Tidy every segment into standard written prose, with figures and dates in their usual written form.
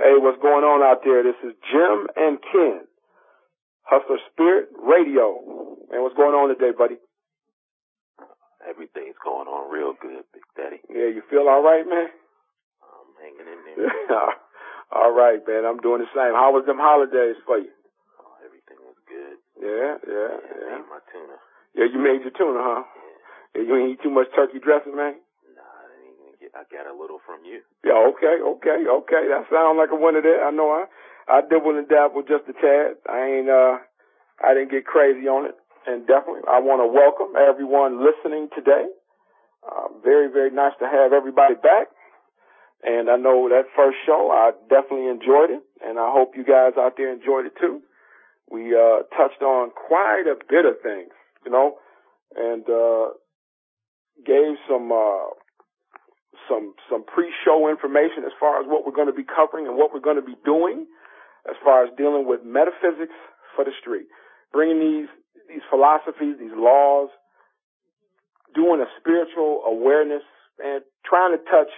Hey, what's going on out there? This is Jim and Ken, Hustler Spirit Radio. Man, what's going on today, buddy? Everything's going on real good, Big Daddy. Yeah, you feel all right, man? I'm hanging in there. All right, man. I'm doing the same. How was them holidays for you? Oh, everything was good. Yeah. I made my tuna. Yeah, you made your tuna, huh? Yeah, you ain't eat too much turkey dressing, man? Nah, I got a little from you. Yeah, okay. That sounds like a winner there. I know I dibble and dabble just a tad. I didn't get crazy on it. And definitely, I want to welcome everyone listening today. Very, very nice to have everybody back. And I know that first show, I definitely enjoyed it. And I hope you guys out there enjoyed it too. We touched on quite a bit of things, and gave some pre-show information as far as what we're going to be covering and what we're going to be doing as far as dealing with metaphysics for the street, bringing these philosophies, these laws, doing a spiritual awareness and trying to touch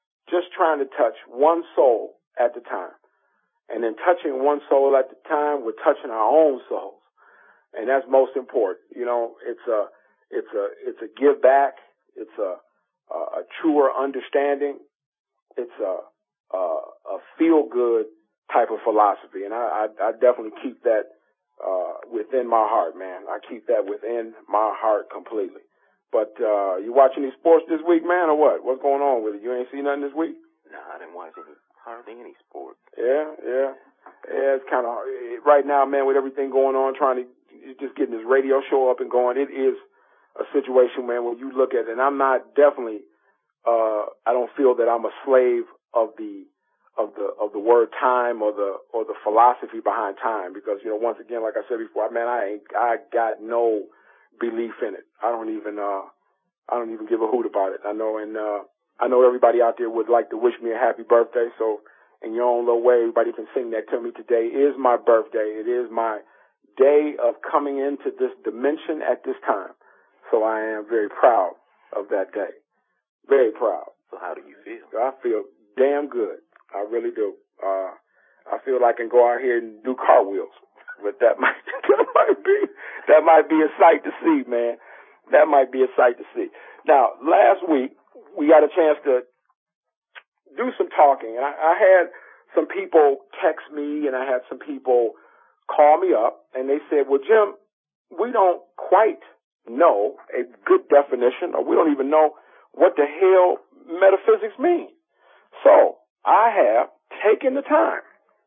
one soul at the time. And then touching one soul at the time, we're touching our own souls. And that's most important. It's a give back. It's a truer understanding. It's a feel good type of philosophy. And I definitely keep that within my heart, man. I keep that within my heart completely. But you watching these sports this week, man, or what? What's going on with it? You ain't seen nothing this week? Nah, I didn't watch hardly any sports. Yeah. It's kind of right now, man, with everything going on, trying to just getting this radio show up and going. It is a situation, man, where you look at it, and I'm not definitely. I don't feel that I'm a slave of the word time or the philosophy behind time, because once again, like I said before, man, I got no belief in it. I don't even give a hoot about it. I know everybody out there would like to wish me a happy birthday, so in your own little way, everybody can sing that to me. Today is my birthday. It is my day of coming into this dimension at this time. So I am very proud of that day. Very proud. So how do you feel? I feel damn good. I really do. I feel like I can go out here and do cartwheels, but that might be a sight to see, man. That might be a sight to see. Now, last week, we got a chance to do some talking, and I had some people text me, and I had some people call me up, and they said, well, Jim, we don't quite know a good definition, or we don't even know what the hell metaphysics mean. So I have taken the time,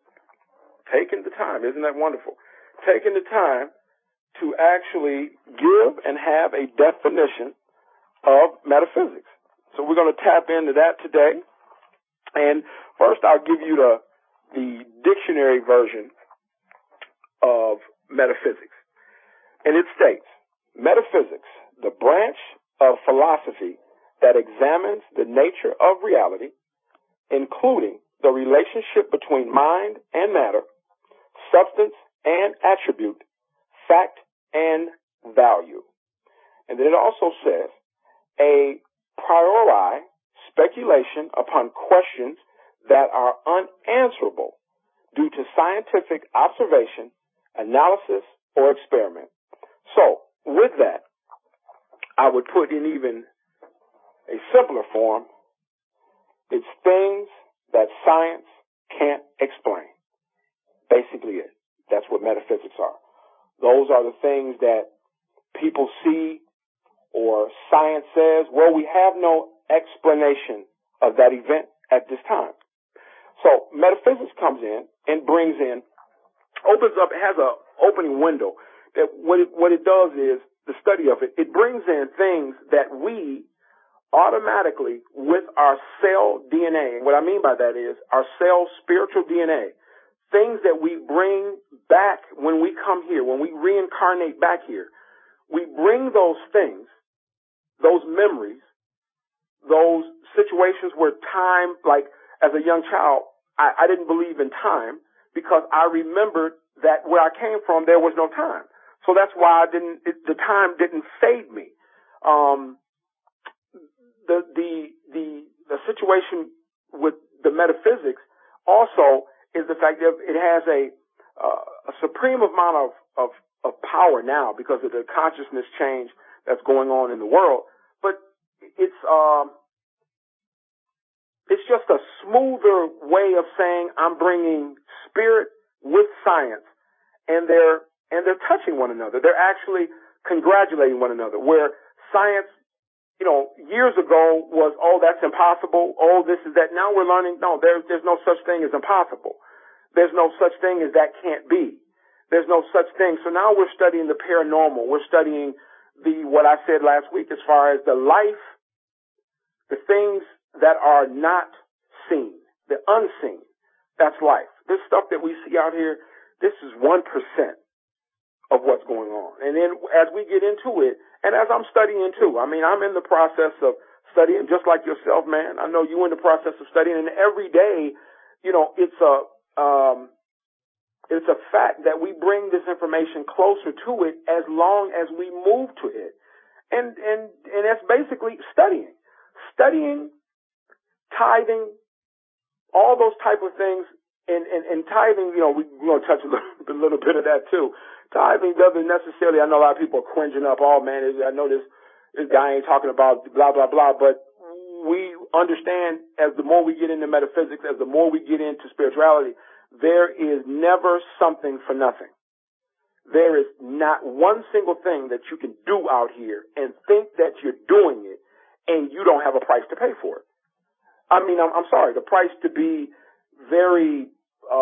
isn't that wonderful? Taken the time to actually give and have a definition of metaphysics. So we're going to tap into that today. And first I'll give you the dictionary version of metaphysics. And it states, metaphysics, the branch of philosophy that examines the nature of reality, including the relationship between mind and matter, substance and attribute, fact and value. And then it also says, a priori speculation upon questions that are unanswerable due to scientific observation, analysis, or experiment. So, with that, I would put in even a simpler form, it's things that science can't explain. Basically it. That's what metaphysics are. Those are the things that people see or science says, well, we have no explanation of that event at this time. So metaphysics comes in and brings in, opens up, it has an opening window that what it does is, the study of it, it brings in things that we automatically with our cell DNA, and what I mean by that is our cell spiritual DNA, things that we bring back when we come here, when we reincarnate back here, we bring those things, those memories, those situations where time, like as a young child, I didn't believe in time because I remembered that where I came from, there was no time. So that's why the time didn't fade me. The situation with the metaphysics also is the fact that it has a supreme amount of power now because of the consciousness change that's going on in the world. But it's just a smoother way of saying I'm bringing spirit with science, and they're touching one another. They're actually congratulating one another. Where science, years ago was, oh, that's impossible. Oh, this is that. Now we're learning, no, there's no such thing as impossible. There's no such thing as that can't be. There's no such thing. So now we're studying the paranormal. We're studying what I said last week as far as the life, the things that are not seen, the unseen. That's life. This stuff that we see out here, this is 1% of what's going on. And then as we get into it, and as I'm studying too, I'm in the process of studying just like yourself, man. I know you're in the process of studying, and every day, it's a fact that we bring this information closer to it as long as we move to it. And that's basically studying, tithing, all those type of things. And tithing, we're going to touch a little bit of that too. Tithing doesn't necessarily, I know a lot of people are cringing up, oh man, I know this guy ain't talking about blah, blah, blah, but we understand as the more we get into metaphysics, as the more we get into spirituality, there is never something for nothing. There is not one single thing that you can do out here and think that you're doing it and you don't have a price to pay for it. I'm sorry, the price to be very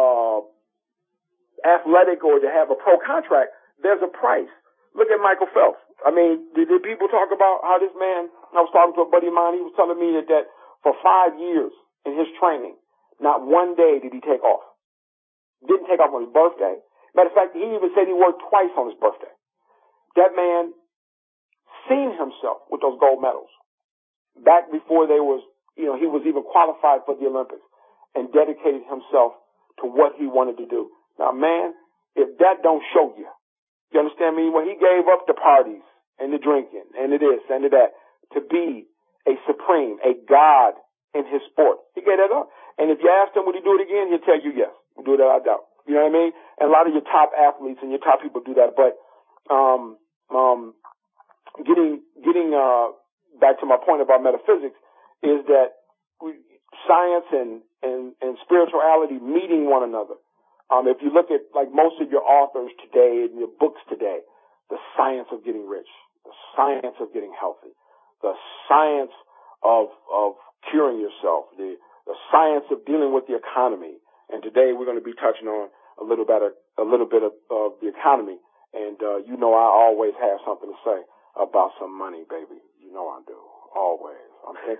athletic or to have a pro contract, there's a price. Look at Michael Phelps. Did people talk about how this man, I was talking to a buddy of mine, he was telling me that for 5 years in his training, not one day did he take off. Didn't take off on his birthday. Matter of fact, he even said he worked twice on his birthday. That man seen himself with those gold medals back before he was even qualified for the Olympics, and dedicated himself to what he wanted to do. Now, man, if that don't show you, you understand me? When he gave up the parties and the drinking and the this and the that to be a supreme, a god in his sport, he gave that up. And if you asked him would he do it again, he'll tell you yes. He'll do that, I doubt. You know what I mean? And a lot of your top athletes and your top people do that. But getting back to my point about metaphysics is that science and spirituality meeting one another. If you look at like most of your authors today and your books today, the science of getting rich, the science of getting healthy, the science of curing yourself, the science of dealing with the economy. And today we're going to be touching on a little bit of the economy. And I always have something to say about some money, baby. You know I do. Always. Let me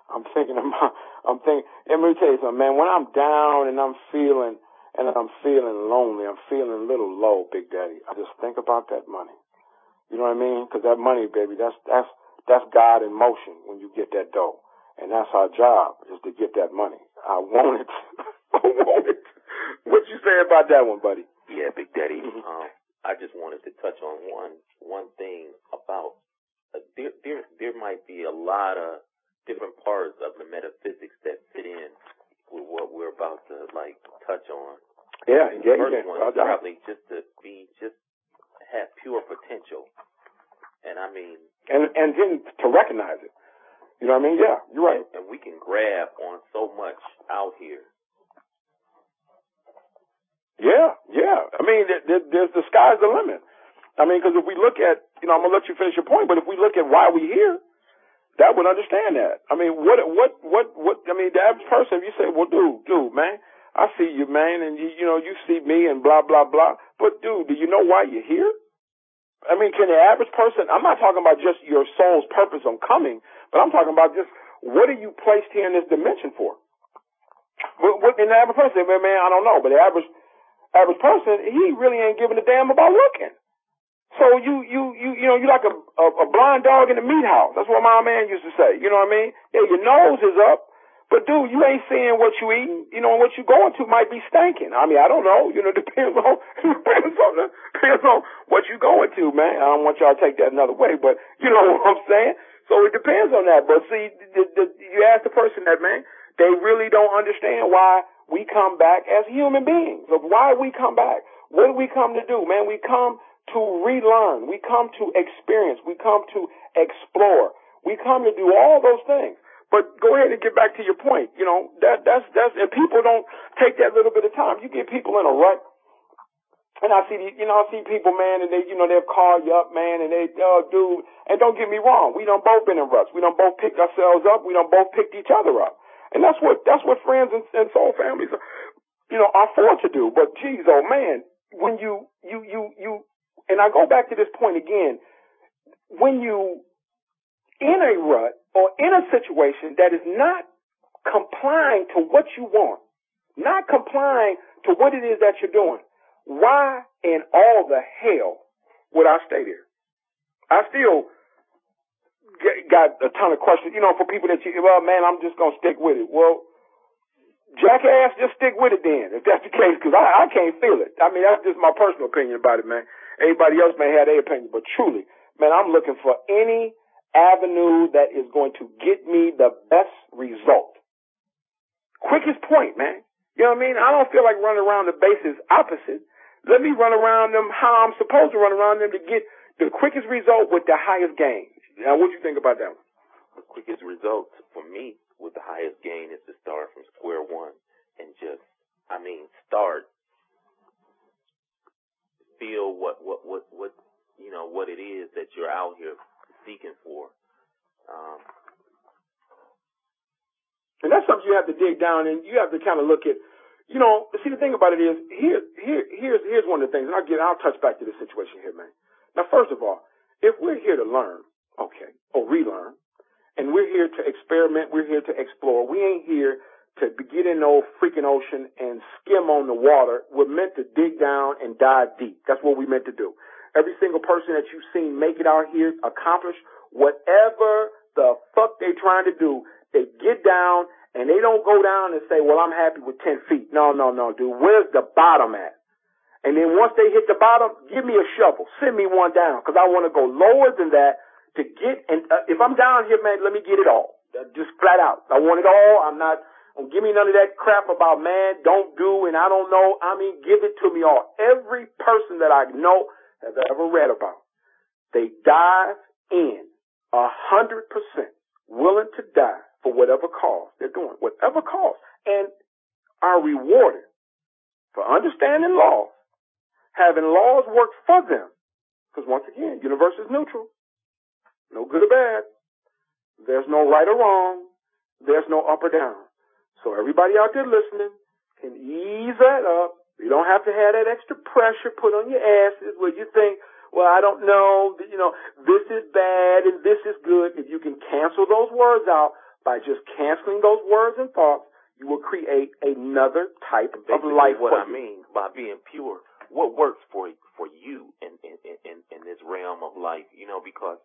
tell you something, man. When I'm down and I'm feeling lonely, I'm feeling a little low, Big Daddy, I just think about that money. You know what I mean? Because that money, baby, that's God in motion when you get that dough. And that's our job, is to get that money. I want it. I want it. What you say about that one, buddy? Yeah, Big Daddy. I just wanted to touch on one thing about there might be a lot of different parts of the metaphysics that fit in with what we're about to touch on. Yeah. The first one is probably just have pure potential, and and then to recognize it. You know what I mean? Yeah, you're right. And we can grab on so much out here. Yeah. There's the sky's the limit. Because if we look at, I'm gonna let you finish your point, but if we look at why we're here, that would understand that. The average person, if you say, well, dude, man, I see you, man, and you see me and blah, blah, blah. But dude, do you know why you're here? Can the average person, I'm not talking about just your soul's purpose on coming, but I'm talking about just what are you placed here in this dimension for? What the average person, man, I don't know, but the average person, he really ain't giving a damn about looking. So you're like a blind dog in the meat house. That's what my man used to say. You know what I mean? Yeah, your nose is up, but dude, you ain't seeing what you eating. And what you going to might be stinking. I don't know. Depends on what you going to, man. I don't want y'all to take that another way, but you know what I'm saying? So it depends on that. But see, you ask the person that, man, they really don't understand why we come back as human beings. Of why we come back. What do we come to do, man? We come to relearn. We come to experience. We come to explore. We come to do all those things. But go ahead and get back to your point. You know, that's, and people don't take that little bit of time. You get people in a rut. And I see people, man, and they'll call you up, man, and they, dude, and don't get me wrong. We done both been in ruts. We done both picked ourselves up. We done both picked each other up. And that's what friends and soul families, are for to do. But geez, oh man, when you, and I go back to this point again, when you in a rut or in a situation that is not complying to what you want, not complying to what it is that you're doing, why in all the hell would I stay there? I still got a ton of questions, for people that well, man, I'm just going to stick with it. Well, jackass, just stick with it then, if that's the case, because I can't feel it. I mean, that's just my personal opinion about it, man. Everybody else may have their opinion, but truly, man, I'm looking for any avenue that is going to get me the best result. Quickest point, man. You know what I mean? I don't feel like running around the bases opposite. Let me run around them how I'm supposed to run around them to get the quickest result with the highest gain. Now, what do you think about that one? The quickest result for me with the highest gain is to start from square one and just, start, feel what it is that you're out here seeking for. And that's something you have to dig down and you have to kind of look at. See, the thing about it is, here's one of the things, and I'll touch back to this situation here, man. Now, first of all, if we're here to learn, or relearn, and we're here to experiment, we're here to explore, we ain't here to get in the old freaking ocean and skim on the water. We're meant to dig down and dive deep. That's what we're meant to do. Every single person that you've seen make it out here, accomplish whatever the fuck they trying to do, they get down, and they don't go down and say, well, I'm happy with 10 feet. No, dude. Where's the bottom at? And then once they hit the bottom, give me a shovel. Send me one down, because I want to go lower than that to get, and if I'm down here, man, let me get it all. Just flat out. I want it all. Don't give me none of that crap about, man, don't do, and I don't know. Give it to me all. Every person that I know have ever read about, they dive in 100%, willing to die for whatever cause they're doing, whatever cause, and are rewarded for understanding laws, having laws work for them. Because once again, universe is neutral. No good or bad. There's no right or wrong. There's no up or down. So everybody out there listening can ease that up. You don't have to have that extra pressure put on your asses where you think, well, I don't know, this is bad and this is good. If you can cancel those words out by just canceling those words and thoughts, you will create another type of life. What I mean by being pure, what works for you in this realm of life, because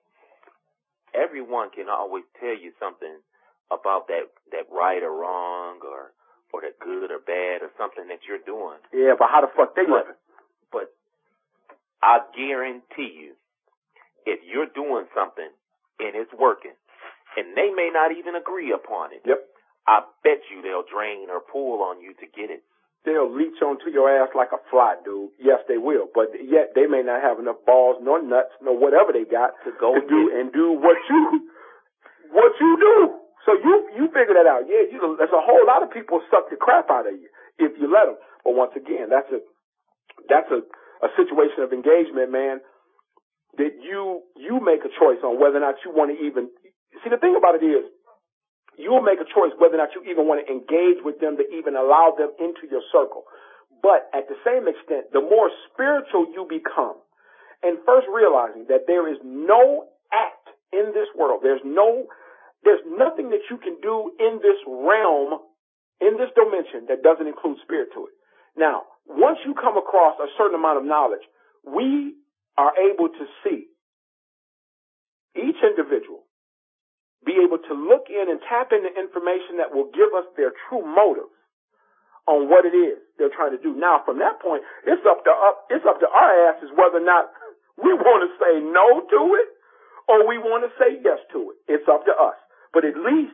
everyone can always tell you something about that right or wrong or that good or bad or something that you're doing. Yeah, but how the fuck they living? But I guarantee you, if you're doing something and it's working, and they may not even agree upon it, yep, I bet you they'll drain or pull on you to get it. They'll leech onto your ass like a fly, dude. Yes, they will. But yet they may not have enough balls, nor nuts, nor whatever they got to go to do what you do. So you figure that out. Yeah, there's a whole lot of people suck the crap out of you if you let them. But once again, that's a situation of engagement, man, that you make a choice on whether or not you want to even. See, the thing about it is, you'll make a choice whether or not you even want to engage with them, to even allow them into your circle. But at the same extent, the more spiritual you become, and first realizing that there is no act in this world, there's nothing that you can do in this realm, in this dimension, that doesn't include spirit to it. Now, once you come across a certain amount of knowledge, we are able to see each individual, be able to look in and tap into information that will give us their true motives on what it is they're trying to do. Now, from that point, it's up to our asses whether or not we want to say no to it or we want to say yes to it. It's up to us. But at least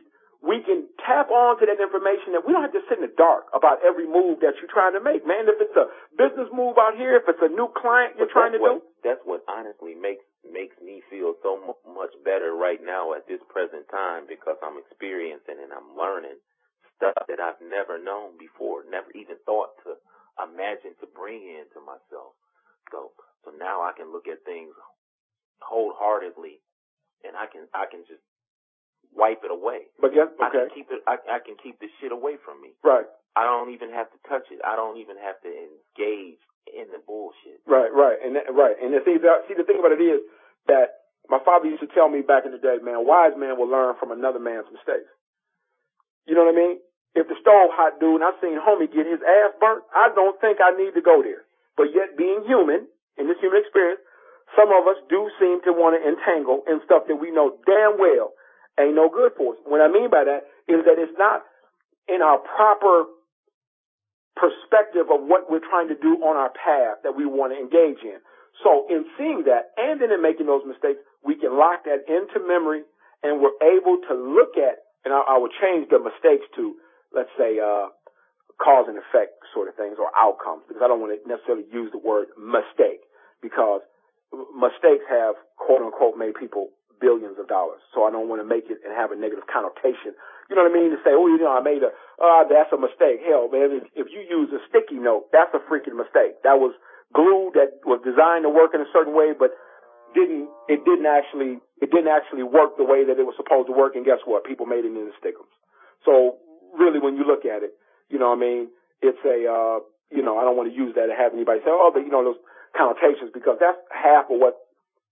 we can tap on to that information that we don't have to sit in the dark about every move that you're trying to make, man. If it's a business move out here, if it's a new client you're trying to do. That's what honestly makes me feel so much better right now at this present time, because I'm experiencing and I'm learning stuff that I've never known before, never even thought to imagine to bring into myself. So now I can look at things wholeheartedly, and I can just wipe it away. But yes, I okay. can keep this shit away from me. Right. I don't even have to touch it. I don't even have to engage in the bullshit. Right. And see, the thing about it is that my father used to tell me back in the day, man, a wise man will learn from another man's mistakes. You know what I mean? If the stove hot dude, and I seen homie get his ass burnt, I don't think I need to go there. But yet, being human, in this human experience, some of us do seem to want to entangle in stuff that we know damn well ain't no good for us. What I mean by that is that it's not in our proper perspective of what we're trying to do on our path that we want to engage in. So in seeing that and then in making those mistakes, we can lock that into memory, and we're able to look at, and I would change the mistakes to, let's say, cause and effect sort of things, or outcomes, because I don't want to necessarily use the word mistake, because mistakes have, quote unquote, made people billions of dollars. So I don't want to make it and have a negative connotation. You know what I mean? To say, oh, I made that's a mistake. Hell, man, if you use a sticky note, that's a freaking mistake. That was glue that was designed to work in a certain way, but it didn't actually work the way that it was supposed to work. And guess what? People made it into stickums. So really, when you look at it, you know what I mean? It's I don't want to use that to have anybody say, oh, but those connotations, because that's half of what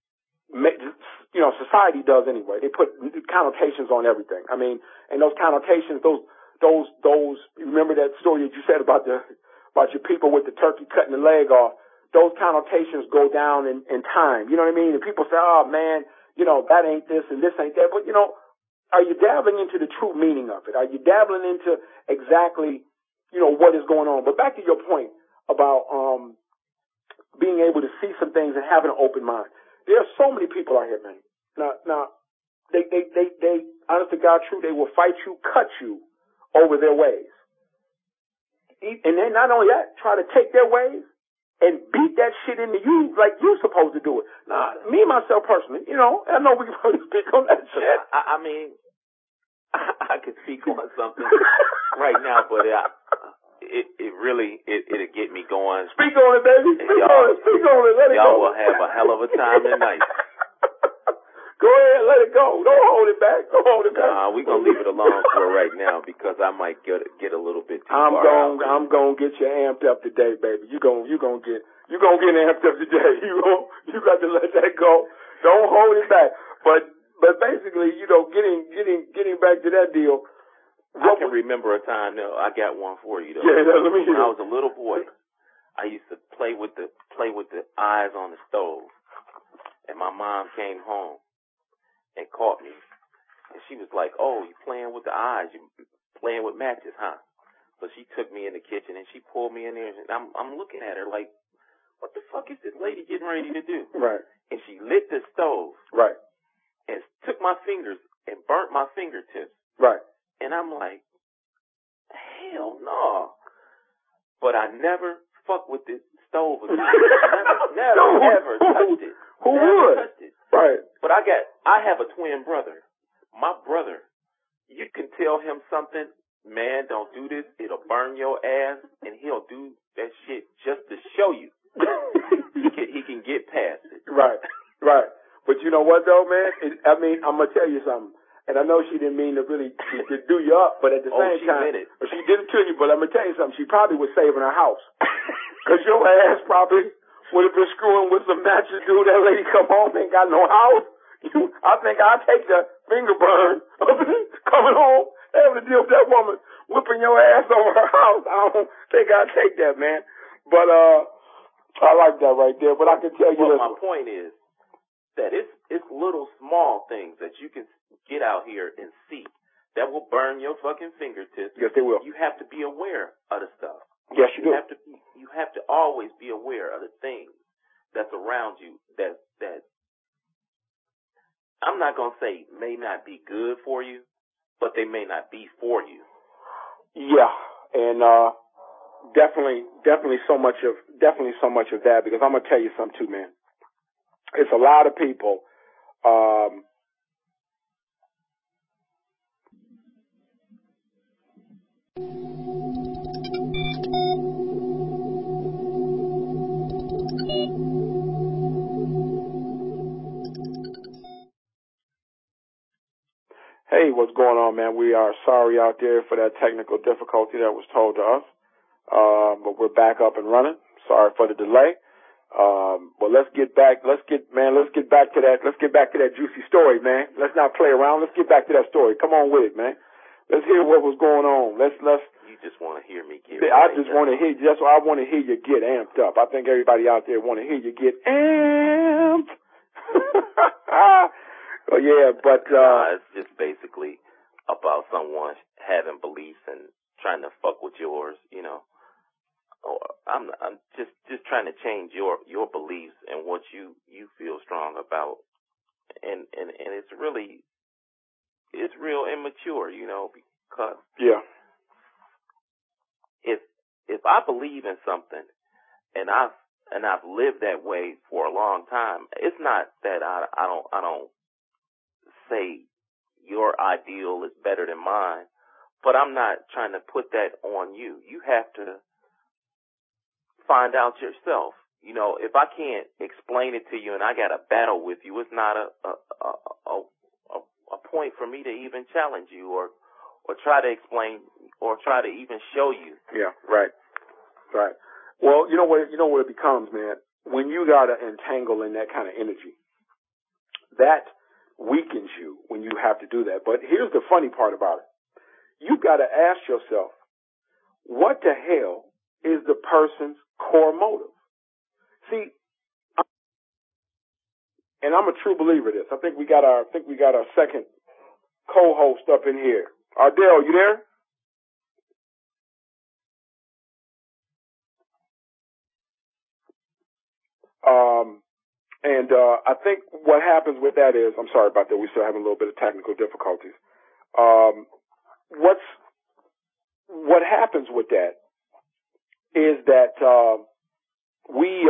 society does anyway. They put connotations on everything. I mean, and those connotations, those. Remember that story that you said about your people with the turkey cutting the leg off? Those connotations go down in time. You know what I mean? And people say, oh man, that ain't this and this ain't that. But are you dabbling into the true meaning of it? Are you dabbling into exactly, what is going on? But back to your point about being able to see some things and having an open mind. There are so many people out here, man. Now, they, honest to God, true, they will fight you, cut you over their ways. And then not only that, try to take their ways and beat that shit into you like you're supposed to do it. Now, me, myself, personally, I know we can speak on that shit. I mean, I could speak on something right now, but it'll get me going. Speak on it, baby. Speak on it. Let it go. Y'all will have a hell of a time tonight. Go ahead, let it go. Don't hold it back. Nah, we're going to leave it alone for right now, because I might get a little bit too far out. I'm going to get you amped up today, baby. You're going to get amped up today. You got to let that go. Don't hold it back. But basically, getting back to that deal. I can remember a time, I got one for you though. Yeah, let me hear. When I was a little boy, I used to play with the eyes on the stove. And my mom came home and caught me. And she was like, oh, you playing with the eyes. You playing with matches, huh? So she took me in the kitchen and she pulled me in there. And I'm looking at her like, what the fuck is this lady getting ready to do? Right. And she lit the stove. Right. And took my fingers and burnt my fingertips. Right. And I'm like, hell no. But I never fuck with this stove again. Never touched it. Who would? Touched it. Right. But I have a twin brother. My brother, you can tell him something, man, don't do this, it'll burn your ass, and he'll do that shit just to show you. He can get past it. Right. But you know what though, man? I'm gonna tell you something. And I know she didn't mean to really to do you up, but at the same time, she did it to you. But I'm gonna tell you something. She probably was saving her house, cause your ass probably would have been screwing with some matches. Dude, that lady come home ain't got no house. I think I'll take the finger burn of coming home, having to deal with that woman whipping your ass over her house. I don't think I'll take that, man. But I like that right there. But I can tell you. Well, my point is that it's little small things that you can get out here and see that will burn your fucking fingertips. Yes, they will. You have to be aware of the stuff. Yes, you do. You have to always be aware of the things that's around you that I'm not gonna say may not be good for you, but they may not be for you. Yeah, and definitely so much of that, because I'm gonna tell you something too, man. It's a lot of people. Hey, what's going on, man? We are sorry out there for that technical difficulty that was told to us. But we're back up and running. Sorry for the delay. But let's get back to that juicy story, man. Let's not play around. Let's get back to that story. Come on with it, man. Let's hear what was going on. You just want to hear me get I just want to hear, that's why I want to hear you get amped up. I think everybody out there want to hear you get amped. Oh yeah, but it's just basically about someone having beliefs and trying to fuck with yours, you know. Or I'm just trying to change your beliefs and what you feel strong about, and it's real immature, you know, because if I believe in something and I've lived that way for a long time, it's not that I don't say your ideal is better than mine, but I'm not trying to put that on you. You have to find out yourself. You know, if I can't explain it to you and I got a battle with you, it's not a point for me to even challenge you or try to explain or try to even show you. Yeah, right. Well, you know what it becomes, man. When you gotta entangle in that kind of energy, that weakens you when you have to do that. But here's the funny part about it. You gotta ask yourself, what the hell is the person's core motive? See, and I'm a true believer of this. I think we got our second co-host up in here. Ardell, you there? I think what happens with that is, I'm sorry about that, we're still having a little bit of technical difficulties. What happens with that is that we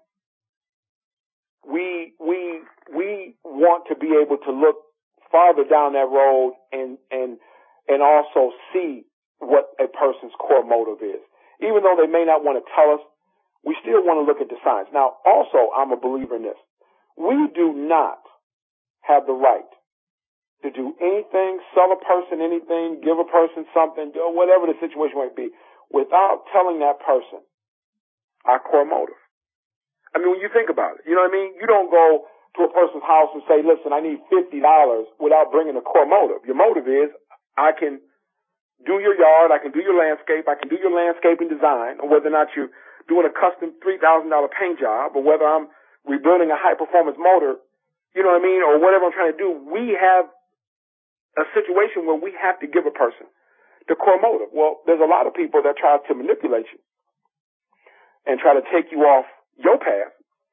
want to be able to look farther down that road and also see what a person's core motive is. Even though they may not want to tell us, we still want to look at the signs. Now, also, I'm a believer in this. We do not have the right to do anything, sell a person anything, give a person something, do whatever the situation might be, without telling that person our core motive. I mean, when you think about it, you know what I mean? You don't go to a person's house and say, listen, I need $50 without bringing a core motive. Your motive is, I can do your yard, I can do your landscape, I can do your landscaping design, or whether or not you're doing a custom $3,000 paint job, or whether I'm rebuilding a high-performance motor, you know what I mean, or whatever I'm trying to do. We have a situation where we have to give a person the core motive. Well, there's a lot of people that try to manipulate you and try to take you off your path,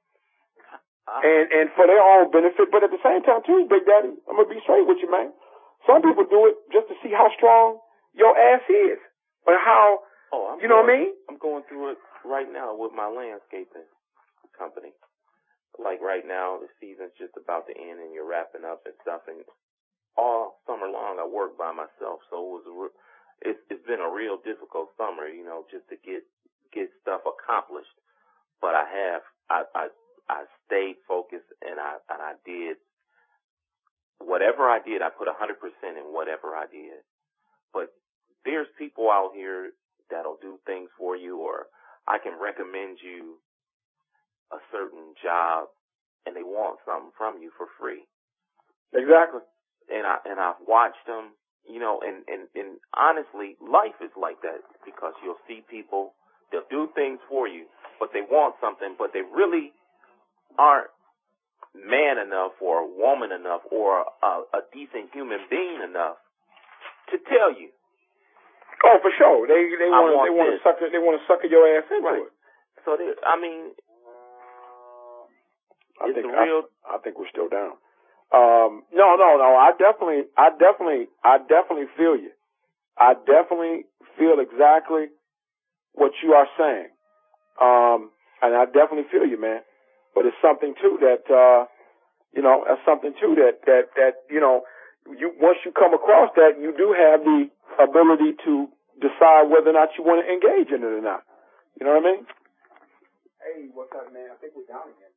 and for their own benefit, but at the same time, too, Big Daddy, I'm going to be straight with you, man. Some people do it just to see how strong your ass is, or how, you know what I mean? I'm going through it right now with my landscaping company. Like right now, the season's just about to end and you're wrapping up and stuff. And all summer long, I work by myself. So it's been a real difficult summer, you know, just to get stuff accomplished. But I stayed focused and I did whatever I did. I put 100% in whatever I did. But there's people out here that'll do things for you, or I can recommend you a certain job and they want something from you for free. Exactly. And I've watched them, you know, and honestly, life is like that, because you'll see people, they'll do things for you, but they want something, but they really aren't man enough or woman enough or a decent human being enough to tell you. Oh, for sure. They want to sucker your ass into right. it. So I mean, I think we're still down. No. I definitely feel you. I definitely feel exactly what you are saying. And I definitely feel you, man. But it's something too that, that's something too that, once you come across that, you do have the ability to decide whether or not you want to engage in it or not. You know what I mean? Hey, what's up, man? I think we're down again.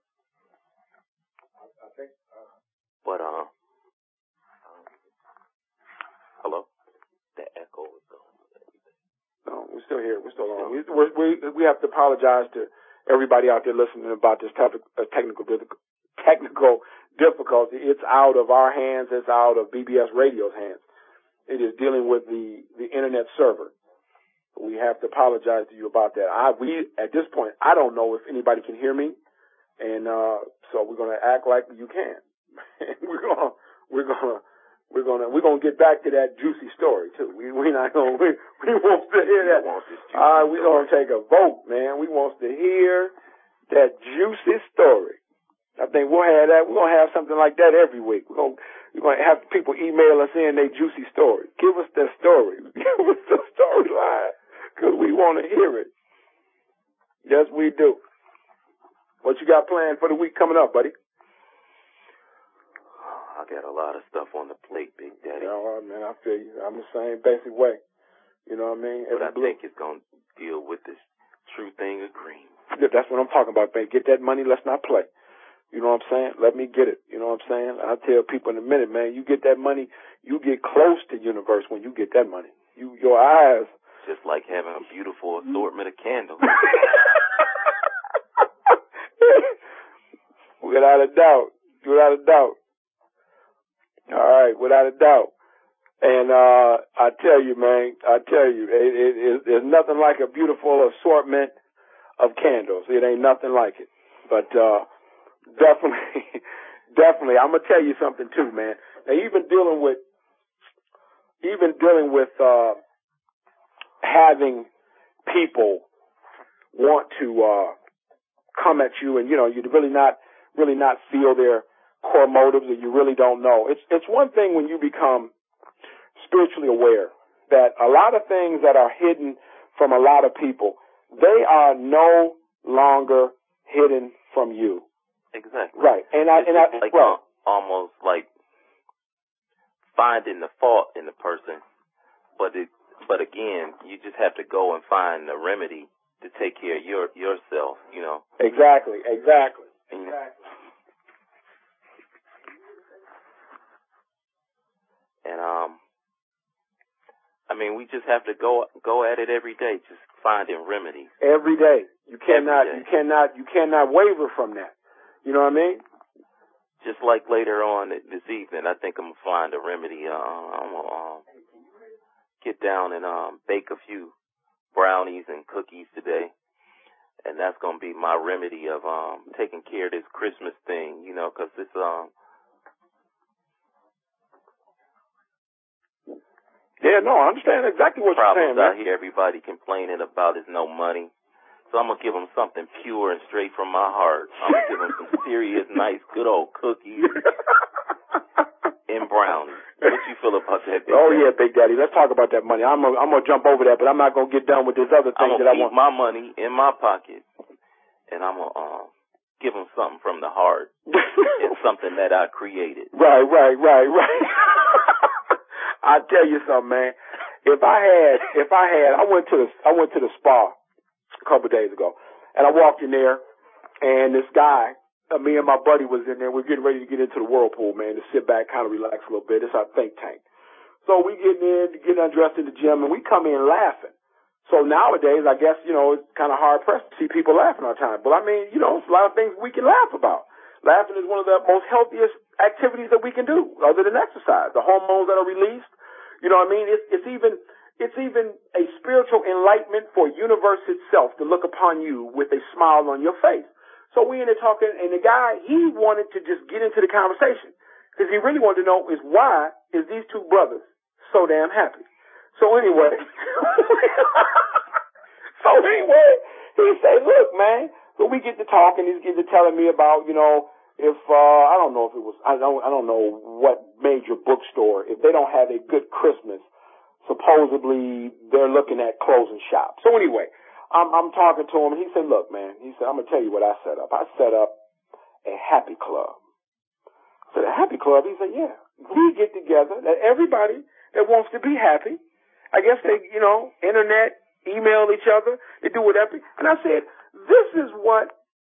I think, But, hello? The echo is gone. No, we're still here. We're still on. We have to apologize to everybody out there listening about this technical difficulty. It's out of our hands. It's out of BBS Radio's hands. It is dealing with the internet server. We have to apologize to you about that. At this point, I don't know if anybody can hear me, and so we're going to act like you can. we're gonna get back to that juicy story too. We won't sit hear that. We're gonna take a vote, man. We want to hear that juicy story. I think we'll have that. We're gonna have something like that every week. We're gonna have people email us in their juicy story. Give us the story. Give us the storyline, because we want to hear it. Yes, we do. What you got planned for the week coming up, buddy? I got a lot of stuff on the plate, Big Daddy. Oh, man, I feel you. I'm the same basic way. You know what I mean? But I think it's going to deal with this true thing of green. Yeah, that's what I'm talking about, man. Get that money, let's not play. You know what I'm saying? Let me get it. You know what I'm saying? I'll tell people in a minute, man, you get that money, you get close to universe when you get that money. Your eyes. Just like having a beautiful assortment of candles. Without a doubt. Without a doubt. All right, without a doubt. And I tell you, man, there's nothing like a beautiful assortment of candles. It ain't nothing like it. But definitely, I'm gonna tell you something too, man. Now, even dealing with having people want to come at you, and you really not feel their core motives, or you really don't know. It's one thing when you become spiritually aware that a lot of things that are hidden from a lot of people, they are no longer hidden from you. Exactly. Right. Almost like finding the fault in the person, but again, you just have to go and find a remedy to take care of yourself, Exactly. And we just have to go at it every day, just finding remedies. Every day. You cannot waver from that. You know what I mean? Just like later on this evening, I think I'm gonna find a remedy. I'm gonna get down and bake a few brownies and cookies today, and that's gonna be my remedy of taking care of this Christmas thing, because it's Yeah, no, I understand exactly what you're saying, man. Problems out here everybody complaining about is no money. So I'm going to give them something pure and straight from my heart. I'm going to give them some serious, nice, good old cookies and brownies. What you feel about that, Big Daddy? Yeah, Big Daddy. Let's talk about that money. I'm gonna jump over that, but I'm not going to get done with this other thing that I want. I'm going to keep my money in my pocket, and I'm going to give them something from the heart and something that I created. Right. I tell you something, man. I went to the spa a couple of days ago, and I walked in there, and this guy, me and my buddy was in there. We're getting ready to get into the whirlpool, man, to sit back, kind of relax a little bit. It's our think tank. So we get undressed in the gym, and we come in laughing. So nowadays, I guess, it's kind of hard pressed to see people laughing all the time. But it's a lot of things we can laugh about. Laughing is one of the most healthiest activities that we can do, other than exercise. The hormones that are released, it's even a spiritual enlightenment for universe itself to look upon you with a smile on your face. So we ended talking, and the guy, he wanted to just get into the conversation because he really wanted to know is why is these two brothers so damn happy. So anyway, he said, look, man. So we get to talking. He's getting to telling me about, if I don't know if it was, I don't know what major bookstore, if they don't have a good Christmas, supposedly they're looking at closing shop. So anyway, I'm talking to him. He said, look, man, he said, I'm going to tell you what I set up. I set up a happy club. I said, a happy club? He said, yeah. We get together, that everybody that wants to be happy, I guess they, internet, email each other, they do whatever. And I said, this is what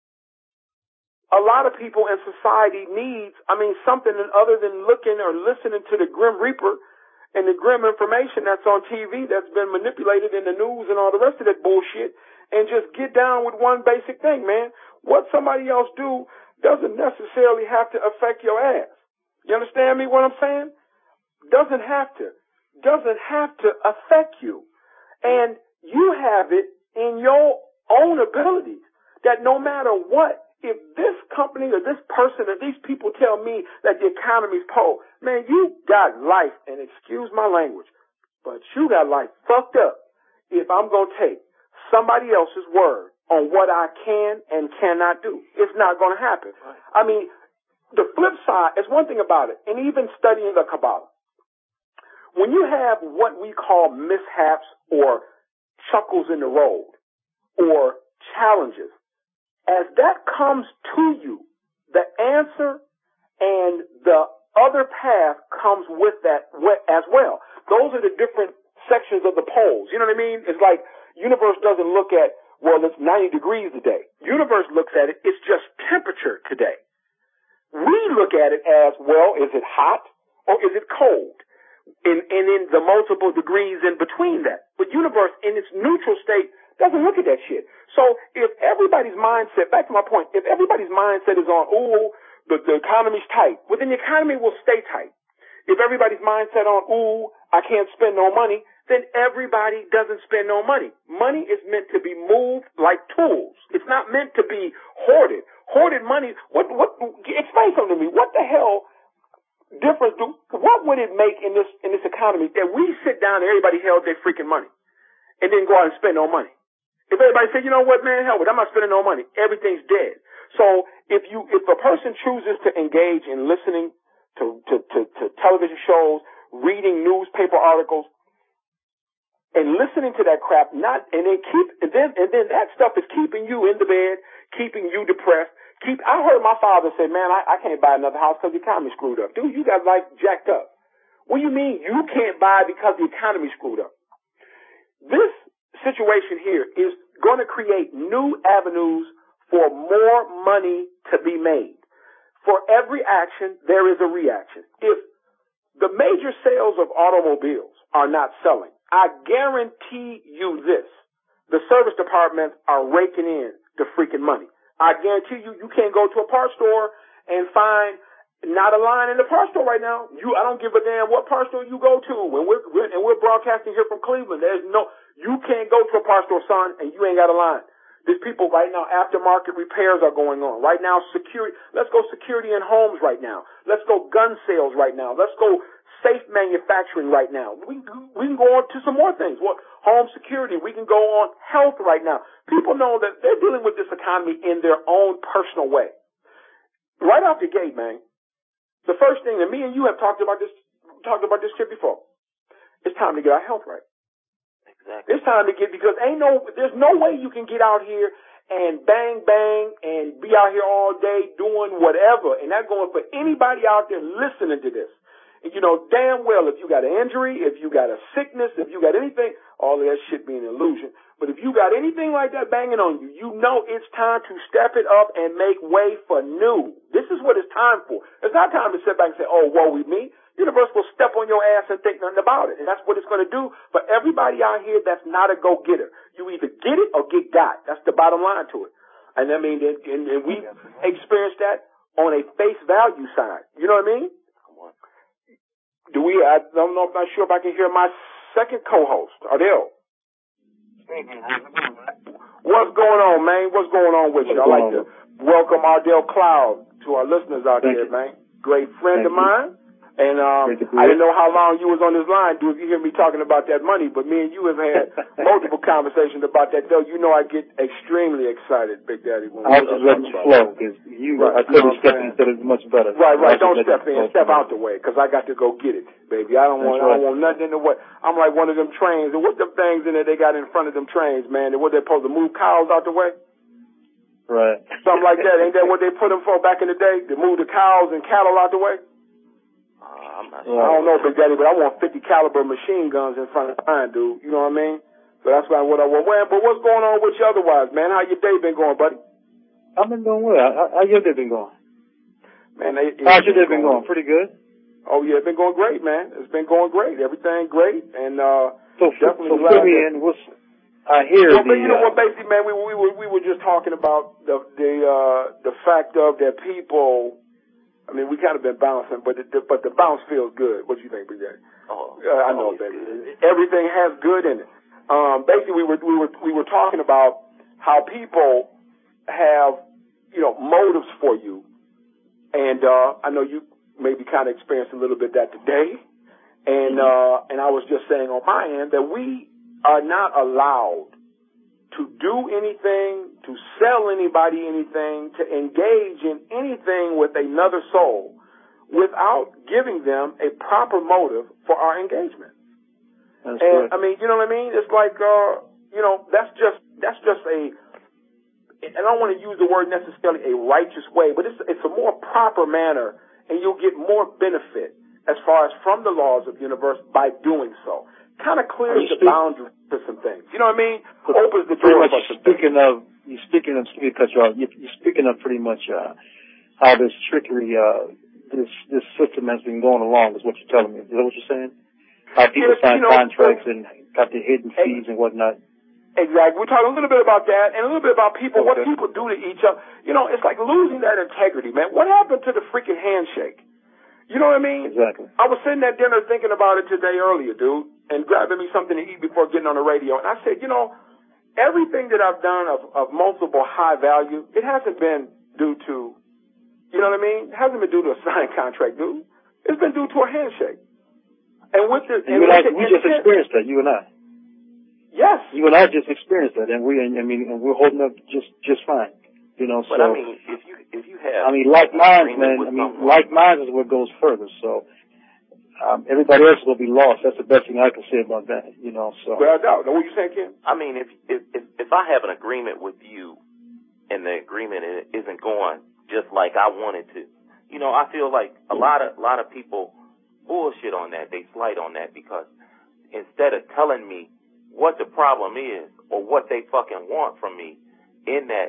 a lot of people in society needs. I mean, something other than looking or listening to the Grim Reaper and the grim information that's on TV that's been manipulated in the news and all the rest of that bullshit, and just get down with one basic thing, man. What somebody else do doesn't necessarily have to affect your ass. You understand me what I'm saying? Doesn't have to. Doesn't have to affect you. And you have it in your own abilities that no matter what, if this company or this person or these people tell me that the economy's poor, man, you got life, and excuse my language, but you got life fucked up if I'm going to take somebody else's word on what I can and cannot do. It's not going to happen. I mean, the flip side is one thing about it, and even studying the Kabbalah. When you have what we call mishaps or chuckles in the road or challenges, as that comes to you, the answer and the other path comes with that as well. Those are the different sections of the poles. You know what I mean? It's like universe doesn't look at, well, it's 90 degrees today. Universe looks at it, it's just temperature today. We look at it as, well, is it hot or is it cold? And in the multiple degrees in between that. But universe in its neutral state doesn't look at that shit. So if everybody's mindset, back to my point, if everybody's mindset is on, the economy's tight, well then the economy will stay tight. If everybody's mindset on, I can't spend no money, then everybody doesn't spend no money. Money is meant to be moved like tools. It's not meant to be hoarded. Hoarded money, explain something to me. What the hell difference what would it make in this economy that we sit down and everybody held their freaking money and then go out and spend no money? If everybody said, you know what, man, hell with it, I'm not spending no money, everything's dead. So if a person chooses to engage in listening to television shows, reading newspaper articles, and listening to that crap, and then that stuff is keeping you in the bed, keeping you depressed. I heard my father say, man, I can't buy another house because the economy screwed up. Dude, you got life jacked up. What do you mean you can't buy because the economy screwed up? This situation here is going to create new avenues for more money to be made. For every action, there is a reaction. If the major sales of automobiles are not selling, I guarantee you this, the service departments are raking in the freaking money. I guarantee you can't go to a parts store and find not a line in the parts store right now. I don't give a damn what parts store you go to. When we're broadcasting here from Cleveland, you can't go to a parts store, son, and you ain't got a line. There's people right now, aftermarket repairs are going on. Right now, let's go security in homes right now. Let's go gun sales right now. Let's go safe manufacturing right now. We can go on to some more things. Home security. We can go on health right now. People know that they're dealing with this economy in their own personal way. Right off the gate, man, the first thing, and me and you have talked about this shit before, it's time to get our health right. Exactly. It's time to because there's no way you can get out here and bang, and be out here all day doing whatever, and that's going for anybody out there listening to this. And you know damn well if you got an injury, if you got a sickness, if you got anything, all of that shit being an illusion. But if you got anything like that banging on you, you know it's time to step it up and make way for new. This is what it's time for. It's not time to sit back and say, oh, woe with me. Universe will step on your ass and think nothing about it. And that's what it's going to do for everybody out here that's not a go-getter. You either get it or get got. That's the bottom line to it. And I mean, and we experienced that on a face value side. You know what I mean? I'm not sure if I can hear my second co-host, Ardell. What's going on, man? What's going on with you? I'd like to welcome Ardell Cloud to our listeners out there, man. Great friend of mine. And I didn't know how long you was on this line, dude, if you hear me talking about that money, but me and you have had multiple conversations about that, though. You know I get extremely excited, Big Daddy. When I was just letting you flow, because I couldn't step in, said it much better. Right. Don't step in. Step out the way, because I got to go get it, baby. I don't want nothing in the way. I'm like one of them trains. And what them things in there they got in front of them trains, man? What they supposed to move cows out the way? Right. Something like that. Ain't that what they put them for back in the day? To move the cows and cattle out the way? I'm not sure. I don't know, Big Daddy, but I want 50 caliber machine guns in front of mine, dude. You know what I mean? So that's what I want. Well, but what's going on with you otherwise, man? How your day been going, buddy? I've been going well. How your day been going? Man, how's your day been going? Pretty good? Oh, yeah, it's been going great, man. It's been going great. Everything great. And so definitely fill me in. I hear you know what, basically, man, we were just talking about the fact of that people. I mean, we kind of been bouncing, but the bounce feels good. What do you think, Big Daddy? I know, baby. Everything has good in it. Basically, we were talking about how people have, motives for you, and I know you maybe kind of experienced a little bit that today, and I was just saying on my end that we are not allowed to do anything, to sell anybody anything, to engage in anything with another soul without giving them a proper motive for our engagement. That's correct. I mean, you know what I mean? It's like, that's just a, and I don't want to use the word necessarily a righteous way, but it's a more proper manner, and you'll get more benefit as far as from the laws of the universe by doing so. Kind of clears the boundaries to some things. You know what I mean? Opens the door for some things. You're speaking of pretty much how this trickery, this system has been going along, is what you're telling me. Is that what you're saying? How people sign contracts and got their hidden fees and whatnot. Exactly. We're talking a little bit about that and a little bit about people, what people do to each other. It's like losing that integrity, man. What happened to the freaking handshake? You know what I mean? Exactly. I was sitting at dinner thinking about it today earlier, dude, and grabbing me something to eat before getting on the radio. And I said, everything that I've done of multiple high value, it hasn't been due to, you know what I mean? It hasn't been due to a signed contract, dude. It's been due to a handshake. And with the, we just experienced that, you and I. Yes. You and I just experienced that, and we're holding up just fine. But I mean, if you have, like minds, man. Like minds is what goes further. So everybody else will be lost. That's the best thing I can say about that. So. Without doubt. Know what you saying, Ken? I mean, if I have an agreement with you, and the agreement isn't going just like I wanted to, I feel like a lot of people bullshit on that. They slight on that because instead of telling me what the problem is or what they fucking want from me in that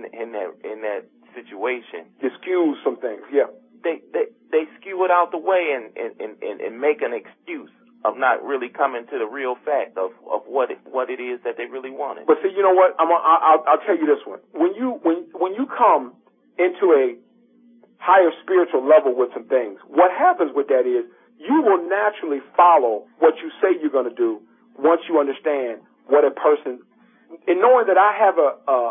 situation, you skew some things. Yeah, they skew it out the way and make an excuse of not really coming to the real fact of what it is that they really wanted. But see, you know what? I'll tell you this one. When you come into a higher spiritual level with some things, what happens with that is you will naturally follow what you say you're going to do once you understand what a person, and knowing that I have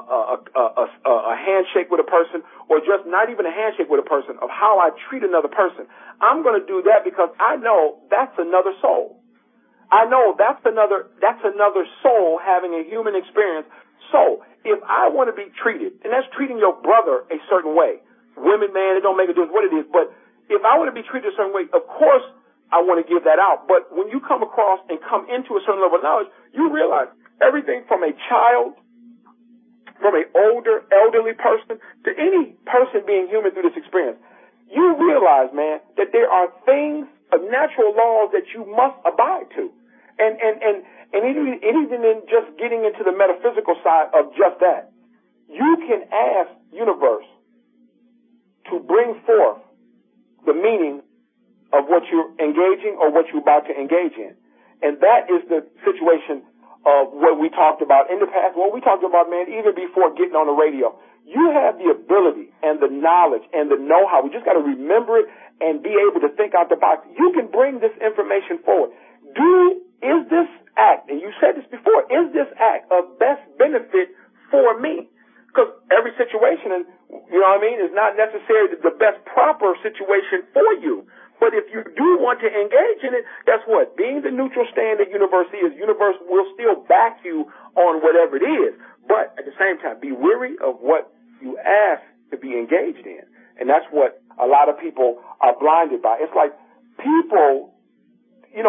a handshake with a person, or just not even a handshake with a person, of how I treat another person, I'm going to do that because I know that's another soul. I know that's another soul having a human experience. So if I want to be treated, and that's treating your brother a certain way, women, man, it don't make a difference what it is, but if I want to be treated a certain way, of course I want to give that out. But when you come across and come into a certain level of knowledge, you realize everything from a child, from an elderly person, to any person being human through this experience, you realize, man, that there are things of natural laws that you must abide to. And even in just getting into the metaphysical side of just that, you can ask universe to bring forth the meaning of what you're engaging or what you're about to engage in. And that is the situation of what we talked about in the past, what we talked about, man, even before getting on the radio. You have the ability and the knowledge and the know-how. We just got to remember it and be able to think out the box. You can bring this information forward. Is this act, and you said this before, is this act of best benefit for me? Because every situation, and you know what I mean, is not necessarily the best proper situation for you. But But if you do want to engage in it, guess what? Being the neutral stand that universe is, universe will still back you on whatever it is. But at the same time, be wary of what you ask to be engaged in. And that's what a lot of people are blinded by. It's like people, you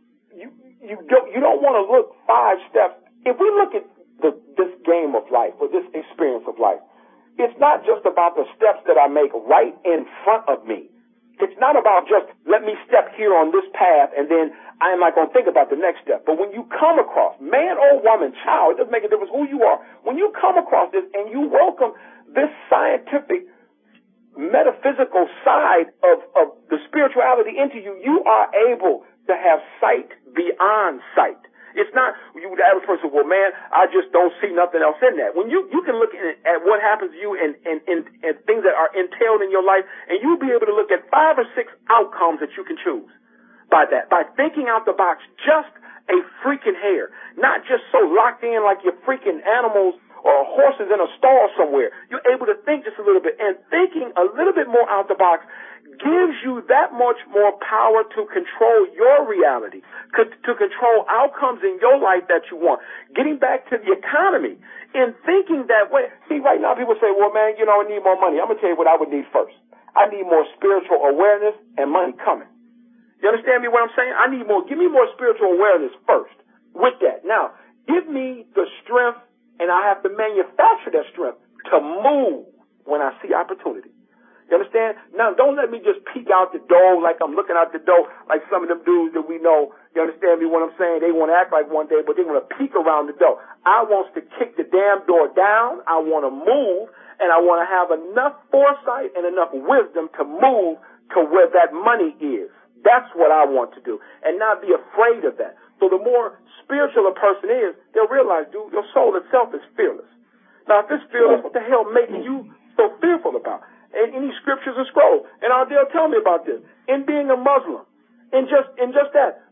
don't want to look 5 steps. If we look at this game of life or this experience of life, it's not just about the steps that I make right in front of me. It's not about just let me step here on this path and then I am not going to think about the next step. But when you come across, man or woman, child, it doesn't make a difference who you are. When you come across this and you welcome this scientific, metaphysical side of the spirituality into you, you are able to have sight beyond sight. It's not you, the average person, well, man, I just don't see nothing else in that. When you can look at what happens to you and things that are entailed in your life, and you'll be able to look at 5 or 6 outcomes that you can choose by that, by thinking out the box just a freaking hair, not just so locked in like you're freaking animals or horses in a stall somewhere. You're able to think just a little bit, and thinking a little bit more out the box gives you that much more power to control your reality, to control outcomes in your life that you want. Getting back to the economy, in thinking that way. See, right now people say, well, man, I need more money. I'm going to tell you what I would need first. I need more spiritual awareness and money coming. You understand me what I'm saying? Give me more spiritual awareness first with that. Now, give me the strength, and I have to manufacture that strength to move when I see opportunity. You understand? Now, don't let me just peek out the door like I'm looking out the door like some of them dudes that we know. You understand me what I'm saying? They want to act like one day, but they want to peek around the door. I want to kick the damn door down. I want to move, and I want to have enough foresight and enough wisdom to move to where that money is. That's what I want to do, and not be afraid of that. So the more spiritual a person is, they'll realize, dude, your soul itself is fearless. Now, if it's fearless, what the hell makes you so fearful about? And any scriptures and scrolls. And they'll tell me about this. In being a Muslim, in just that,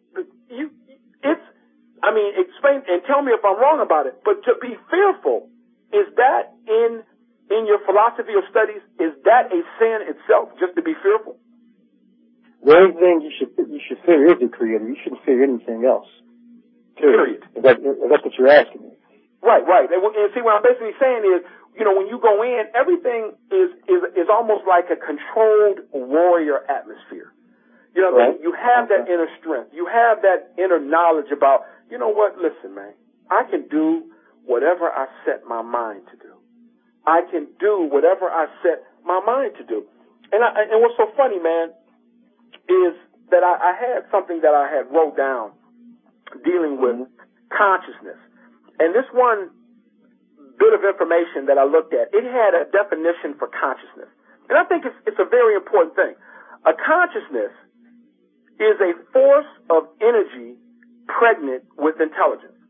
explain and tell me if I'm wrong about it. But to be fearful, is that in your philosophy of studies? Is that a sin itself? Just to be fearful? The only thing you should fear is the Creator. You shouldn't fear anything else. Period. That's what you're asking me. Right. And see, what I'm basically saying is, when you go in, everything is almost like a controlled warrior atmosphere. Right. You have that inner strength. You have that inner knowledge about, listen, man, I can do whatever I set my mind to do. I can do whatever I set my mind to do. And what's so funny, man, is that I had something that I had wrote down dealing with consciousness. And this one bit of information that I looked at, it had a definition for consciousness. And I think it's a very important thing. A consciousness is a force of energy pregnant with intelligence.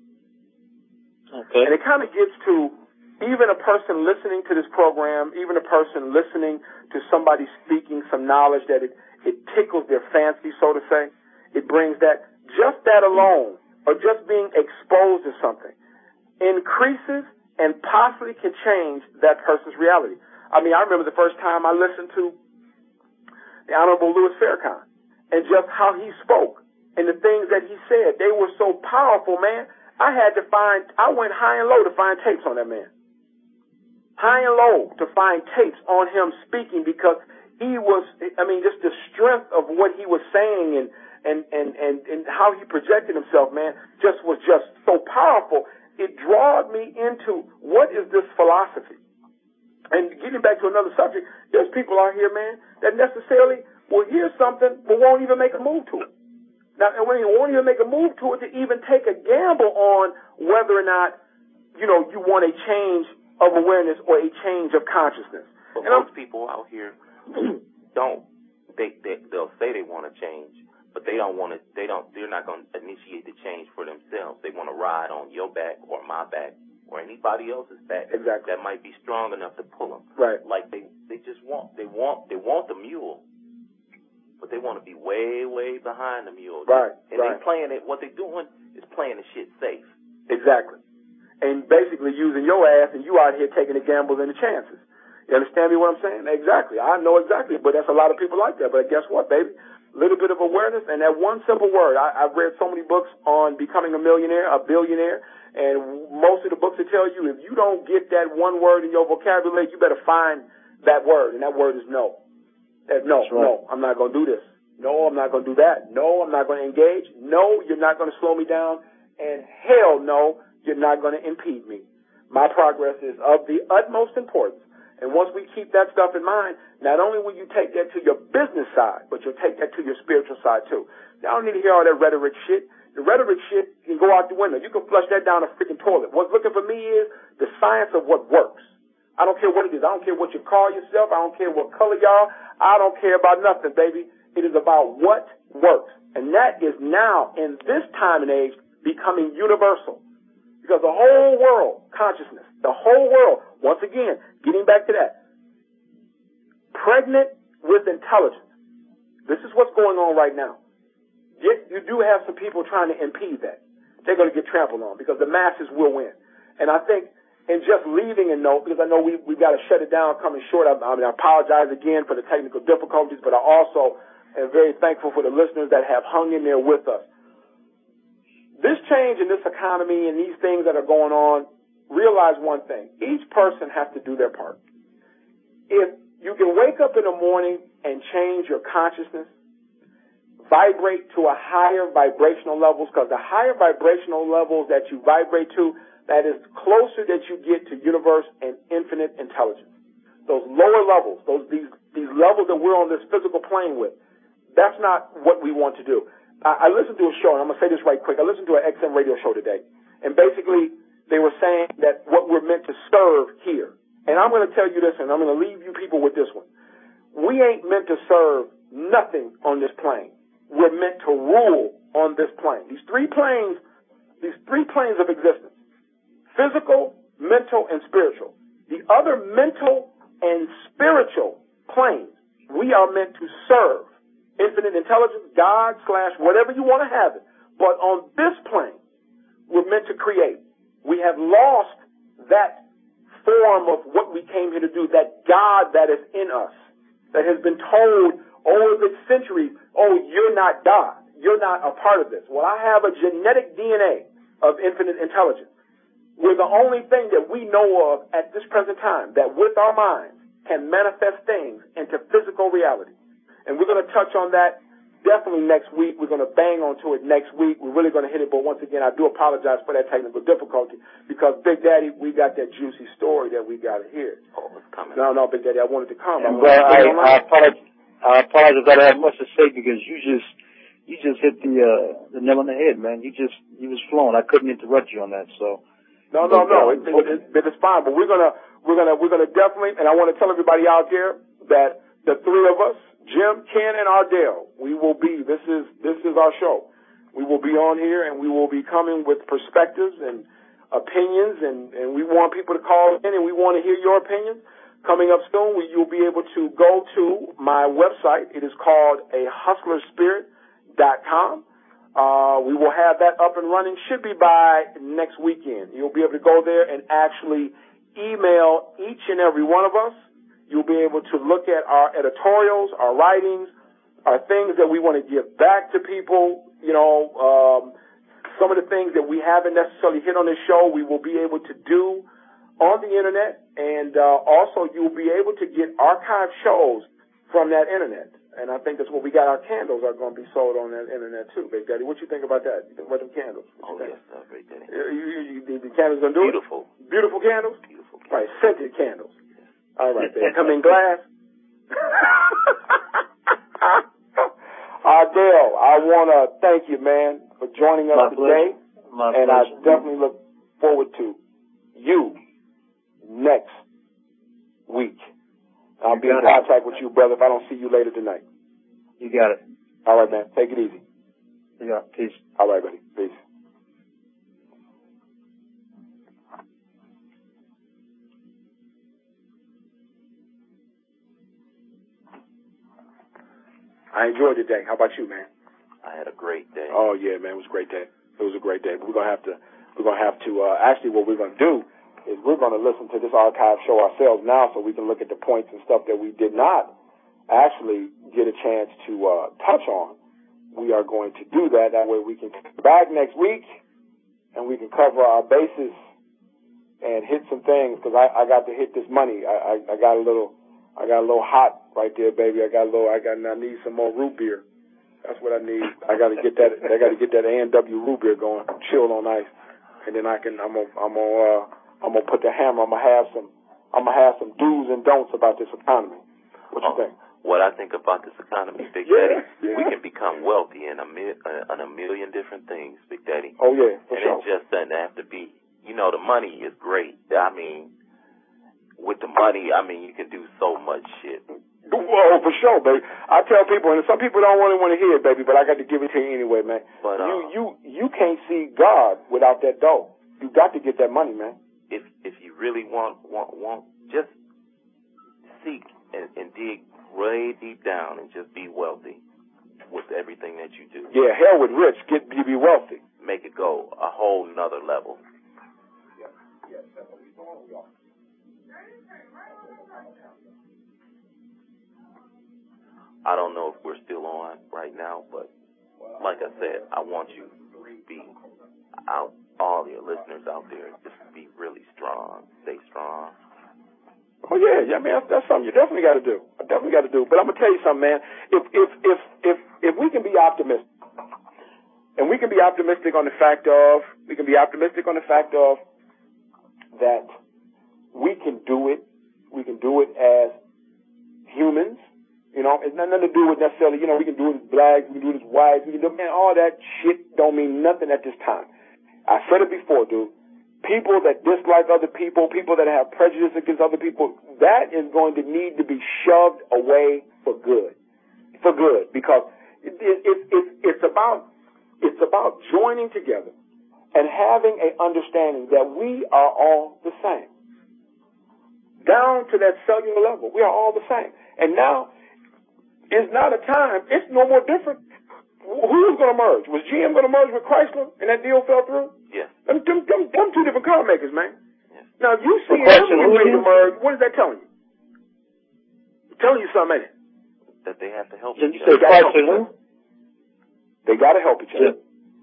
Okay. And it kind of gets to even a person listening to this program, even a person listening to somebody speaking some knowledge that it tickles their fancy, so to say. It brings that, just that alone, or just being exposed to something, increases and possibly can change that person's reality. I remember the first time I listened to the Honorable Louis Farrakhan and just how he spoke and the things that he said. They were so powerful, man. I went high and low to find tapes on that man. High and low to find tapes on him speaking, because he was, just the strength of what he was saying and how he projected himself, man, was just so powerful. It drawed me into what is this philosophy. And getting back to another subject, there's people out here, man, that necessarily will hear something but won't even make a move to it. Now, and when you won't even make a move to it, to even take a gamble on whether or not, you want a change of awareness or a change of consciousness. But most people out here don't. They'll say they want to change, but they don't want to. They're not going to initiate the change for themselves. They want to ride on your back or my back or anybody else's back. Exactly. That might be strong enough to pull them. Right. Like they want the mule, but they want to be way, way behind the mule. Right. And they playing it. What they're doing is playing the shit safe. Exactly. And basically using your ass, and you out here taking the gambles and the chances. You understand me what I'm saying? Exactly. I know exactly, but that's a lot of people like that. But guess what, baby? A little bit of awareness and that one simple word. I've read so many books on becoming a millionaire, a billionaire, and most of the books will tell you if you don't get that one word in your vocabulary, you better find that word, and that word is no. No, I'm not going to do this. No, I'm not going to do that. No, I'm not going to engage. No, you're not going to slow me down. And hell no, you're not going to impede me. My progress is of the utmost importance. And once we keep that stuff in mind, not only will you take that to your business side, but you'll take that to your spiritual side too. Now, I don't need to hear all that rhetoric shit. The rhetoric shit can go out the window. You can flush that down a freaking toilet. What's looking for me is the science of what works. I don't care what it is. I don't care what you call yourself. I don't care what color y'all. I don't care about nothing, baby. It is about what works. And that is now, in this time and age, becoming universal. Because the whole world, consciousness, the whole world, once again, getting back to that, pregnant with intelligence. This is what's going on right now. Yet you do have some people trying to impede that. They're going to get trampled on because the masses will win. And I think in just leaving a note, because I know we've got to shut it down coming short. I apologize again for the technical difficulties, but I also am very thankful for the listeners that have hung in there with us. This change in this economy and these things that are going on, realize one thing. Each person has to do their part. If you can wake up in the morning and change your consciousness, vibrate to a higher vibrational levels, because the higher vibrational levels that you vibrate to, that is closer that you get to universe and infinite intelligence. Those lower levels, these levels that we're on this physical plane with, that's not what we want to do. I listened to a show, and I'm going to say this right quick. I listened to an XM radio show today, and basically they were saying that what we're meant to serve here. And I'm going to tell you this, and I'm going to leave you people with this one. We ain't meant to serve nothing on this plane. We're meant to rule on this plane. These three planes of existence, physical, mental, and spiritual. The other mental and spiritual planes, we are meant to serve. Infinite intelligence, God / whatever you want to have it. But on this plane, we're meant to create. We have lost that form of what we came here to do, that God that is in us, that has been told over the centuries, oh, you're not God. You're not a part of this. Well, I have a genetic DNA of infinite intelligence. We're the only thing that we know of at this present time that with our minds can manifest things into physical reality. And we're going to touch on that definitely next week. We're going to bang onto it next week. We're really going to hit it. But once again, I do apologize for that technical difficulty because, Big Daddy, we got that juicy story that we got to hear. Oh, it's coming. No, Big Daddy, I wanted to come. I apologize that I had much to say because you just hit the nail on the head, man. You was flowing. I couldn't interrupt you on that. So no. It's fine. But we're gonna definitely, and I want to tell everybody out there that the three of us, Jim, Ken, and Ardell, we will be, this is our show. We will be on here and we will be coming with perspectives and opinions and we want people to call in and we want to hear your opinions. Coming up soon, you'll be able to go to my website. It is called ahustlerspirit.com. We will have that up and running, should be by next weekend. You'll be able to go there and actually email each and every one of us. You'll be able to look at our editorials, our writings, our things that we want to give back to people. Some of the things that we haven't necessarily hit on this show, we will be able to do on the internet. And also you'll be able to get archived shows from that internet. And I think that's what we got. Our candles are going to be sold on that internet too, Big Daddy. What you think about that? You think about them candles? Oh, yes, Big Daddy. The candles going to do Beautiful. it? Beautiful candles? Beautiful candles. Right, scented candles. All right, they come in glass. Ardell, I want to thank you, man, for joining us today. My and pleasure. I definitely look forward to you next week. I'll be in contact with you, brother, if I don't see you later tonight. You got it. All right, man. Take it easy. Yeah, peace. All right, buddy. Peace. I enjoyed the day. How about you, man? I had a great day. Oh yeah, man, it was a great day. It was a great day. But we're gonna have to actually what we're gonna do is we're going to listen to this archive show ourselves now so we can look at the points and stuff that we did not actually get a chance to touch on. We are going to do that. That way we can come back next week and we can cover our bases and hit some things, because I got to hit this money. I got a little hot right there, baby. I need some more root beer. That's what I need. I got to get that A&W root beer going, chilled on ice, and then I'm gonna put the hammer. I'm gonna have some do's and don'ts about this economy. What you think? What I think about this economy, Big Daddy, we can become wealthy in a million different things, Big Daddy. Oh yeah, for sure. And it just doesn't have to be. You know, the money is great. I mean, with the money, you can do so much shit. Oh, for sure, baby. I tell people, and some people don't really want to hear it, baby, but I got to give it to you anyway, man. But you can't see God without that dough. You got to get that money, man. If you really want, just seek and dig way deep down and just be wealthy with everything that you do. Yeah, hell with rich, you be wealthy. Make it go a whole nother level. Yeah, that's what we're doing. I don't know if we're still on right now, but like I said, I want you to be out, all your listeners out there, just be really strong, stay strong. Oh yeah, that's something you definitely got to do. But I'm gonna tell you something, man. If we can be optimistic, and we can be optimistic on the fact of that we can do it. We can do it as humans. You know, it's nothing to do with necessarily, we can do it as blacks, we can do it as whites, all that shit don't mean nothing at this time. I said it before, dude. People that dislike other people that have prejudice against other people, that is going to need to be shoved away for good. For good. Because it's about joining together and having an understanding that we are all the same. Down to that cellular level, we are all the same. And now, it's not a time, it's no more different. Who's going to merge? Was GM going to merge with Chrysler and that deal fell through? Yes. Them two different car makers, man. Yes. Now, if you see them getting ready to merge, what is that telling you? It's telling you something, ain't it? That they have to help each other. They got to help each other.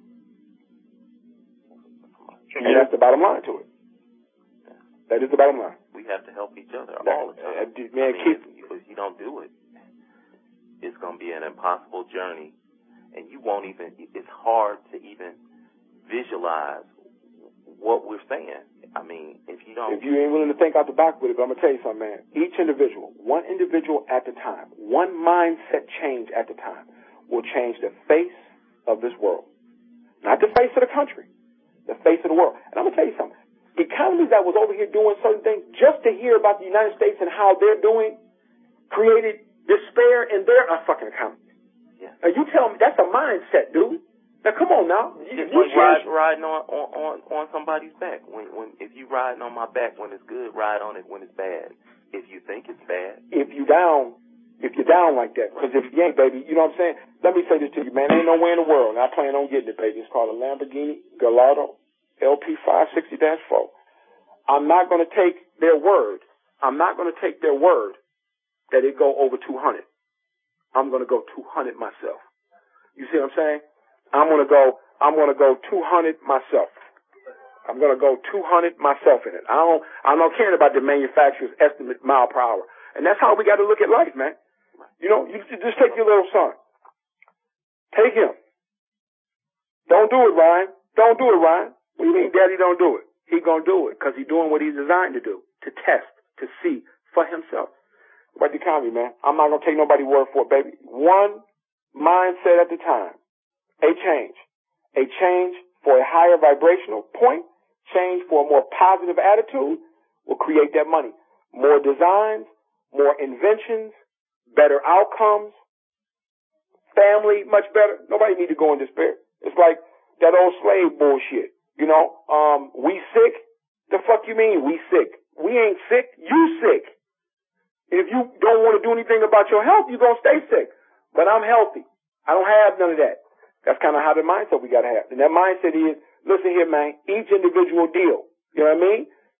And that's the bottom line to it. That is the bottom line. We have to help each other all the time. If you don't do it, it's going to be an impossible journey, and you won't even, it's hard to even visualize what we're saying. If you ain't willing to think out the box with it, but I'm going to tell you something, man. Each individual, one individual at the time, one mindset change at the time will change the face of this world. Not the face of the country, the face of the world. And I'm going to tell you something. Economies that was over here doing certain things, just to hear about the United States and how they're doing, created despair in their fucking economy. Yeah. Now you tell me that's a mindset, dude. Now come on now. It's like riding on somebody's back. If you riding on my back when it's good, ride on it when it's bad. If you think it's bad. If you're down like that, because if you ain't, baby, you know what I'm saying? Let me say this to you, man. There ain't nowhere in the world, and I plan on getting it, baby. It's called a Lamborghini Gallardo LP 560-4. I'm not going to take their word. That it go over 200. I'm going to go 200 myself. You see what I'm saying? I'm going to go 200 myself. I'm going to go 200 myself in it. I'm not caring about the manufacturer's estimate mile per hour. And that's how we got to look at life, man. You just take your little son. Take him. Don't do it, Ryan. Don't do it, Ryan. What do you mean, Daddy, don't do it? He going to do it because he's doing what he's designed to do, to test, to see for himself. About the economy, man. I'm not going to take nobody's word for it, baby. One mindset at a time. A change. A change for a higher vibrational point, change for a more positive attitude will create that money. More designs, more inventions, better outcomes, family much better. Nobody need to go in despair. It's like that old slave bullshit. We sick? The fuck you mean we sick? We ain't sick. You sick. If you don't want to do anything about your health, you're going to stay sick. But I'm healthy. I don't have none of that. That's kind of how the mindset we got to have. And that mindset is, listen here, man, each individual deal. You know what I mean?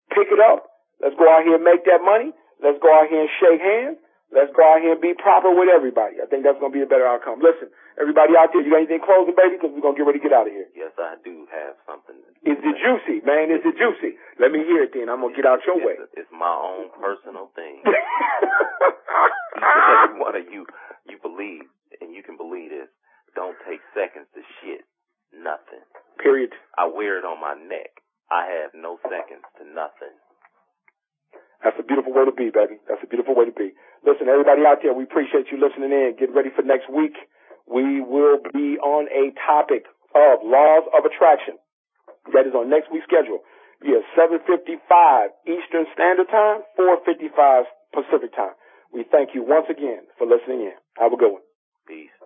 pick it up. Let's go out here and make that money. Let's go out here and shake hands. Let's go out here and be proper with everybody. I think that's going to be a better outcome. Listen, everybody out there, you got anything closing, baby? Because we're going to get ready to get out of here. Yes, I do have something. Is it juicy, man? Is it juicy? Let me hear it then. I'm going to get out your way. It's my own personal thing. Each and every one of you believe, and you can believe this, don't take seconds to shit nothing. Period. I wear it on my neck. I have no seconds to nothing. That's a beautiful way to be, baby. That's a beautiful way to be. Listen, everybody out there, we appreciate you listening in. Get ready for next week. We will be on a topic of laws of attraction. That is on next week's schedule. Yeah, 7:55 Eastern Standard Time, 4:55 Pacific Time. We thank you once again for listening in. Have a good one. Peace.